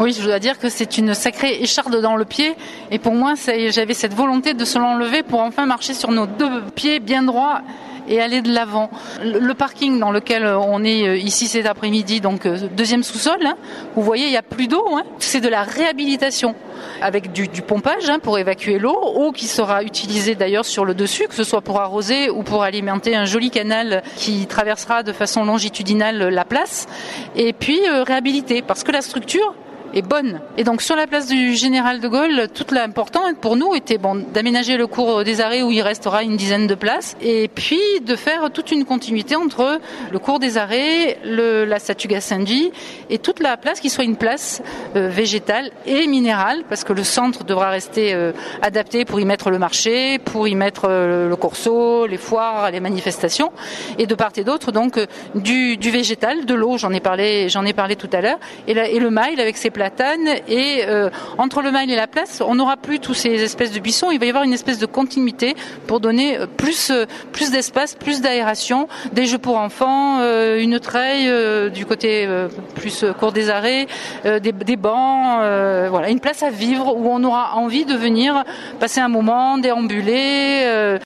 Oui, je dois dire que c'est une sacrée écharde dans le pied. Et pour moi, j'avais cette volonté de se l'enlever pour enfin marcher sur nos deux pieds bien droits et aller de l'avant. Le parking dans lequel on est ici cet après-midi, donc deuxième sous-sol, vous voyez, il n'y a plus d'eau. C'est de la réhabilitation avec du pompage pour évacuer l'eau, eau qui sera utilisée d'ailleurs sur le dessus, que ce soit pour arroser ou pour alimenter un joli canal qui traversera de façon longitudinale la place, et puis réhabiliter, parce que la structure est bonne. Et donc sur la place du Général de Gaulle, toute l'important pour nous était d'aménager le cours des arrêts où il restera une dizaine de places, et puis de faire toute une continuité entre le cours des arrêts, la statue Gassendi et toute la place qui soit une place végétale et minérale, parce que le centre devra rester adapté pour y mettre le marché, pour y mettre le corso, les foires, les manifestations, et de part et d'autre donc du végétal, de l'eau, j'en ai parlé tout à l'heure, et le mail avec ses platanes, et entre le mail et la place, on n'aura plus tous ces espèces de buissons, il va y avoir une espèce de continuité pour donner plus d'espace, plus d'aération, des jeux pour enfants, une treille du côté plus cours des arrêts, des bancs, voilà, une place à vivre où on aura envie de venir passer un moment, déambuler.